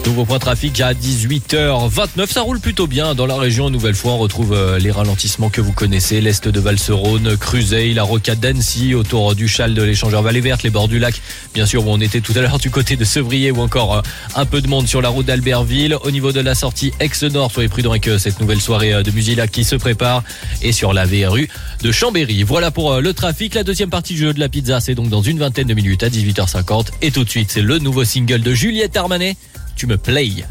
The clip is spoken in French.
Nouveau point trafic à 18h29. Ça roule plutôt bien dans la région. Une nouvelle fois, on retrouve les ralentissements que vous connaissez. L'est de Val-Serone, Cruzeil, la rocade d'Annecy, autour du Châle de l'Échangeur Vallée Verte, les bords du lac. Bien sûr, où on était tout à l'heure du côté de Sevrier ou encore un peu de monde sur la route d'Albertville. Au niveau de la sortie Aix-Nord, soyez prudents avec cette nouvelle soirée de Musilac qui se prépare. Et sur la VRU de Chambéry. Voilà pour le trafic. La deuxième partie du jeu de la pizza, c'est donc dans une vingtaine de minutes à 18h50. Et tout de suite, c'est le nouveau single de Juliette Armanet. Tu me play.